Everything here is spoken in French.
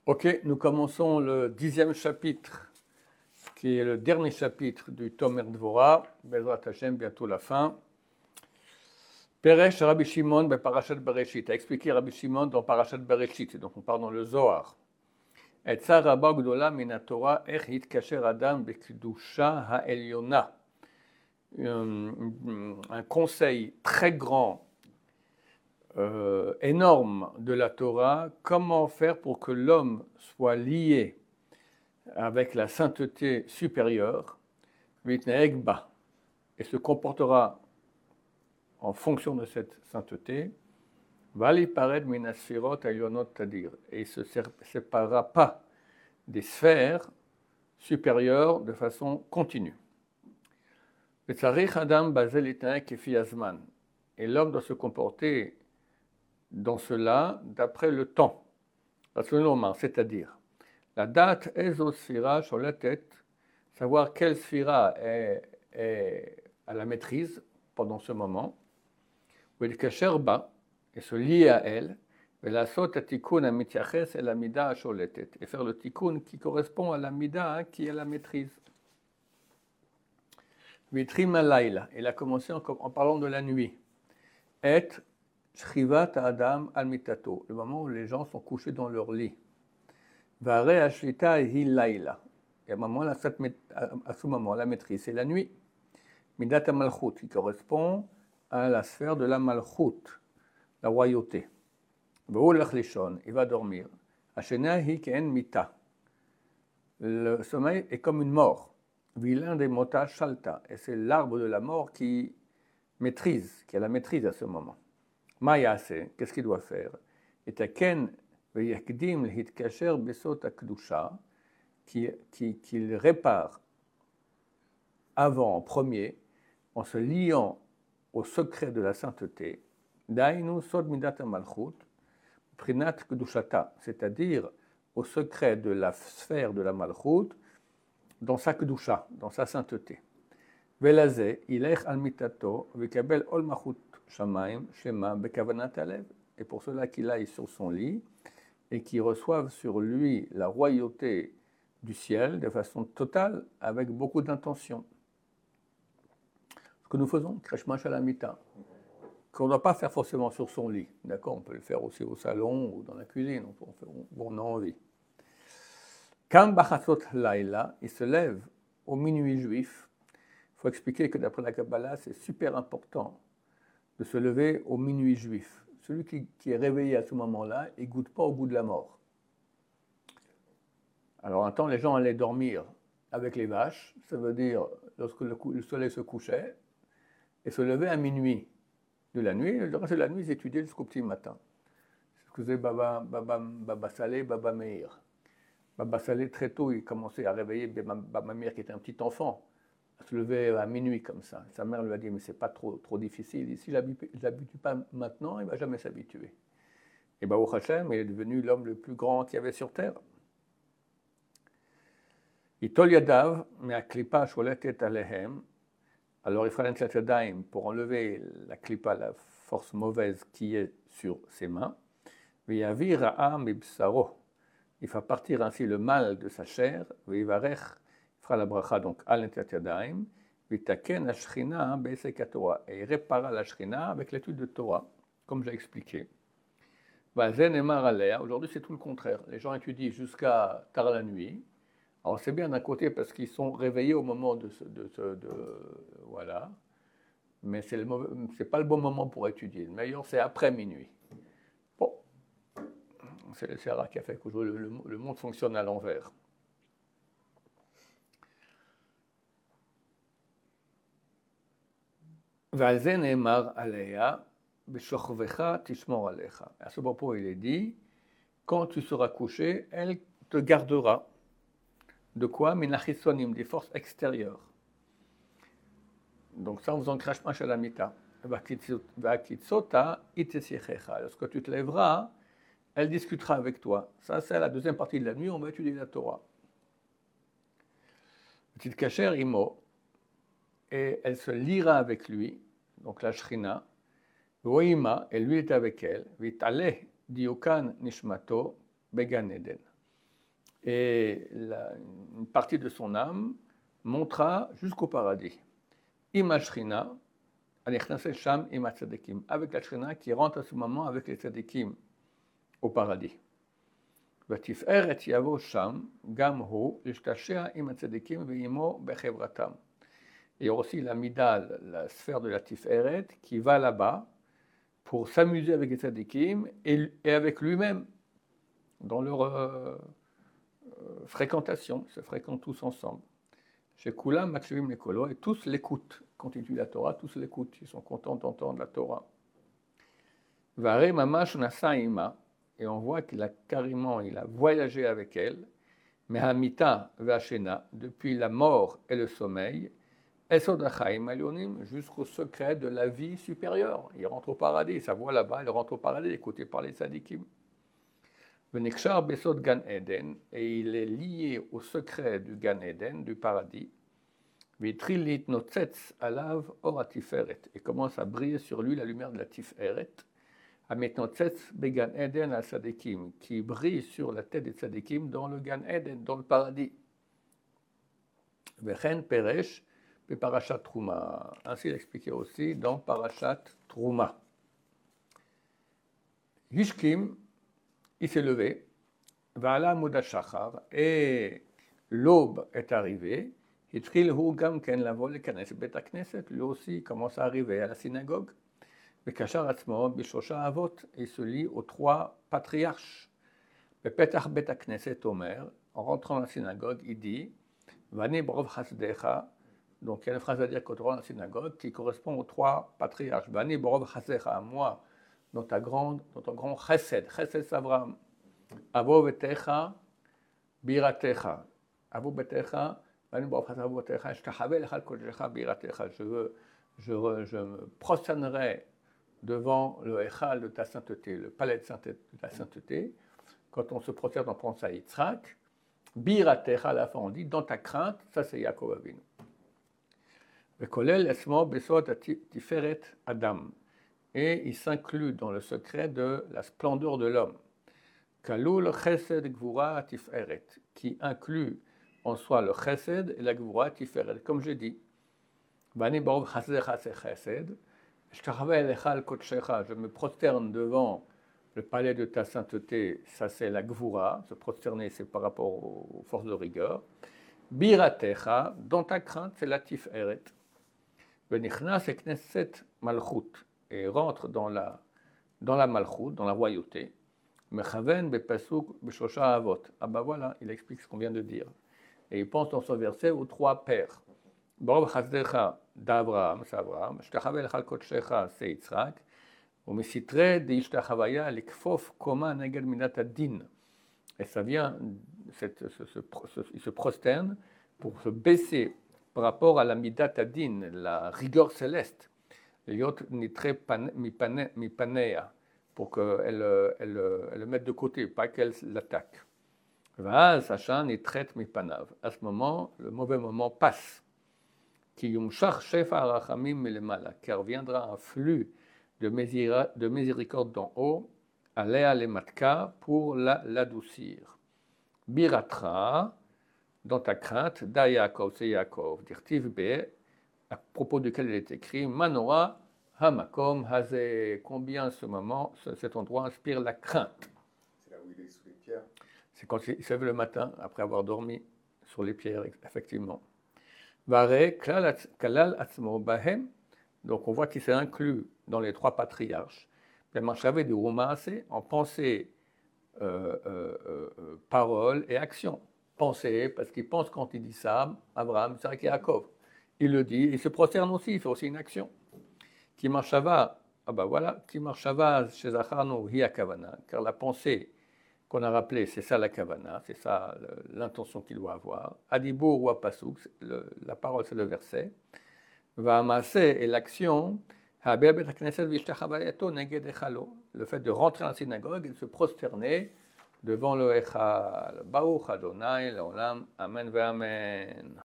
Ok, nous commençons le 10e chapitre, qui est le dernier chapitre du Tomer Dvorah, Bezrat Hashem, bientôt la fin. Peresh Rabbi Shimon ben Parashat Bereshit, a expliqué Rabbi Shimon dans Parashat Bereshit, donc on parle dans le Zohar. Et Tzar Rabba Gdola min Torah ech yitkasher Adam bekdusha ha'elyona. Un conseil très grand, énorme de la Torah, comment faire pour que l'homme soit lié avec la sainteté supérieure, et se comportera en fonction de cette sainteté, et il ne se séparera pas des sphères supérieures de façon continue. Et l'homme doit se comporter dans cela d'après le temps, c'est-à-dire la date sphira sur la tête, savoir quelle sphira est à la maîtrise pendant ce moment, et se lier à elle, et faire le tikkun qui correspond à la mida qui est la maîtrise. Il a commencé en parlant de la nuit. Et shrivat adam al mitato, le moment où les gens sont couchés dans leur lit. Vare ashrita hi laila. Et à ce moment, la maîtrise, c'est la nuit. Midat malchut, qui correspond à la sphère de la malchut, la royauté. Il va dormir. Ashena hi ken mita. Le sommeil est comme une mort. Vilain des mota shalta. Et c'est l'arbre de la mort qui maîtrise, qui a la maîtrise à ce moment. Mayase, qu'est-ce qu'il doit faire? Et taken veyakdim l'hitkasher besot akdusha, qu'il répare avant, en premier, en se liant au secret de la sainteté, dainu sod midat malchut, prinat kedushata, c'est-à-dire au secret de la sphère de la malchut, dans sa kedusha, dans sa sainteté. Velazé, ilech al mitato, vekabel ol malchut shamaim, shema, bekavanat alev, et pour cela qu'il aille sur son lit, et qu'il reçoive sur lui la royauté du ciel de façon totale, avec beaucoup d'intention. Ce que nous faisons, Kreshma Shalamita, qu'on ne doit pas faire forcément sur son lit, d'accord, on peut le faire aussi au salon ou dans la cuisine, on a envie. Kam Bachatzot Laila, il se lève au minuit juif. Il faut expliquer que d'après la Kabbalah, c'est super important de se lever au minuit juif. Celui qui est réveillé à ce moment-là, il ne goûte pas au goût de la mort. Alors un temps, les gens allaient dormir avec les vaches, ça veut dire lorsque le soleil se couchait, et se lever à minuit de la nuit. Le reste de la nuit, ils étudiaient jusqu'au petit matin. C'est ce que faisait Baba Saleh, Baba Meir. Baba Saleh, très tôt, il commençait à réveiller Baba Meir, qui était un petit enfant, à se lever à minuit comme ça. Sa mère lui a dit, mais c'est pas trop difficile. S'il ne l'habitue pas maintenant, il ne va jamais s'habituer. Et Baruch Hashem, il est devenu l'homme le plus grand qu'il y avait sur terre. Itol Yadav, me'aklipa sholetet alehem. Alors il fera l'Netilat Yadayim pour enlever la klipa, la force mauvaise qui est sur ses mains. V'yavir ha'am mibsaro. Il fera partir ainsi le mal de sa chair. V'yivarech, il fera la bracha donc à l'Netilat Yadayim. V'taken ha'shchina be'esek ha'Torah. Et il réparera la shchina avec l'étude de Torah, comme j'ai expliqué. V'azen emar alea. Aujourd'hui c'est tout le contraire. Les gens étudient jusqu'à tard la nuit. Alors c'est bien d'un côté parce qu'ils sont réveillés au moment de voilà, mais c'est pas le bon moment pour étudier. Le meilleur c'est après minuit. Bon, c'est le Sahara qui a fait que le monde fonctionne à l'envers. Valzen emar aleya beshochvecha tishmor alecha. À ce propos, il est dit, quand tu seras couché, elle te gardera. De quoi? Minachisonim, des forces extérieures. Donc ça, on vous en crache pas chez la mita. Vakitsota itesiechecha. Lorsque tu te lèveras, elle discutera avec toi. Ça, c'est la deuxième partie de la nuit, on va étudier la Torah. Petite kacher imo, et elle se liera avec lui, donc la shrina. Voima, et lui est avec elle. Vitale diokan nishmato began eden. et une partie de son âme montera jusqu'au paradis. Ima Shrina, Anechnasel Sham Ima Tzadikim, avec la Shrina qui rentre à ce moment avec les Tzadikim au paradis. ותפארת יבוא שם, גם הוא, להשתעשע עם הצדיקים ועמו בחברתם. Il y a aussi la Mida, la sphère de la Tiferet, qui va là-bas pour s'amuser avec les tzadikim et avec lui-même dans leur fréquentation. Ils se fréquentent tous ensemble. Chez Kulam, Makshivim Lekolo, et tous l'écoutent. Quand ils étudient la Torah, tous l'écoutent. Ils sont contents d'entendre la Torah. Vare Mamash Nasaima, et on voit qu'il a carrément, il a voyagé avec elle, mais Hamita Vashena, depuis la mort et le sommeil, jusqu'au secret de la vie supérieure. Il rentre au paradis, sa voix là-bas, il rentre au paradis, écouté par les tzadikim. Et il est lié au secret du Gan Eden, du paradis. Et commence à briller sur lui la lumière de la Tiferet. Qui brille sur la tête des tzadikim dans le Gan Eden, dans le paradis. Vechen Peresh, Parashat Trouma. Ainsi il expliqué aussi dans Parashat Trouma. Hishkim, il s'est levé, Vala Mudashachar, et l'aube est arrivée. Hitril hu gam ken lavo lekanes bet hakneset, lui aussi commence à arriver à la synagogue. Vekashar atzmo bishosha avot, il se lie aux trois patriarches. Bepetach bet hakneset omer, en rentrant dans la synagogue, il dit, Vani brov chasdecha. Donc il y a une phrase à dire quand on rentre dans la synagogue qui correspond aux trois patriarches. Vani borov chasecha, à moi, dans ton grand chesed. Chesed Savram. Avo vetecha, biratecha. Avo betecha, vani borov chasecha, avo betecha, shtachavel echal kodecha, biratecha. Je me prosternerai devant le echal de ta sainteté, le palais de ta sainteté. Quand on se prosterne, on pense à Yitzhak. Biratecha, à la fin on dit, dans ta crainte, ça c'est Yaakov Avinu. Adam. Et il s'inclut dans le secret de la splendeur de l'homme. Kalul chesed gvura tiferet, qui inclut en soi le chesed et la gvura tiferet. Comme je dis, Bani barov chasdecha se chesed, je me prosterne devant le palais de ta sainteté, ça c'est la gvura, se prosterner c'est par rapport aux forces de rigueur. Biratecha, dans ta crainte c'est la tiferet. Venichnas et Knesset Malchut, et rentre dans la Malchut, dans la royauté. Mechaven bepasuk b'shosha avot. Ah ben voilà, il explique ce qu'on vient de dire. Et il pense dans son verset aux trois pères. Borov chasdecha d'Abraham, c'est Abraham. Shtachavel echal kodshecha, c'est Yitzhak. Umesitre deishtachavaya likfof koma neged minat adin. Et ça vient, il se prosterne pour se baisser par rapport à la midat adin, la rigueur céleste, yot nitre mipanea, pour qu'elle le mette de côté, pas qu'elle l'attaque. Vaz sachan nitret mipanav. À ce moment, le mauvais moment passe. Ki yumshach shefa arachamim milemala, car viendra un flux de miséricorde d'en haut, alea lematka, pour l'adoucir. Biratra, dans ta crainte, da Yaakov, c'est Yaakov, dirtiv be, à propos duquel il est écrit, Manora, hamakom, hazé, combien ce moment, cet endroit inspire la crainte. C'est là où il est sous les pierres. C'est quand il se lève le matin, après avoir dormi sur les pierres, effectivement. Vare, kalal atzmo bahem, donc on voit qu'il s'est inclus dans les trois patriarches. Marchavé de Roumaase, en pensée, parole et action. Penser, parce qu'il pense quand il dit ça, Abraham, c'est vrai qu'il y a Yaakov. Il le dit, il se prosterne aussi, il fait aussi une action. Qui marchava, ah ben voilà, qui marchava chez Zacharno, hi kavana, car la pensée qu'on a rappelée, c'est ça la kavana, c'est ça l'intention qu'il doit avoir. Adibur ou apasuk, la parole c'est le verset. Va amasser et l'action, le fait de rentrer en synagogue et de se prosterner devant le Echal. Baruch Adonai, l'Olam, Amen ve Amen.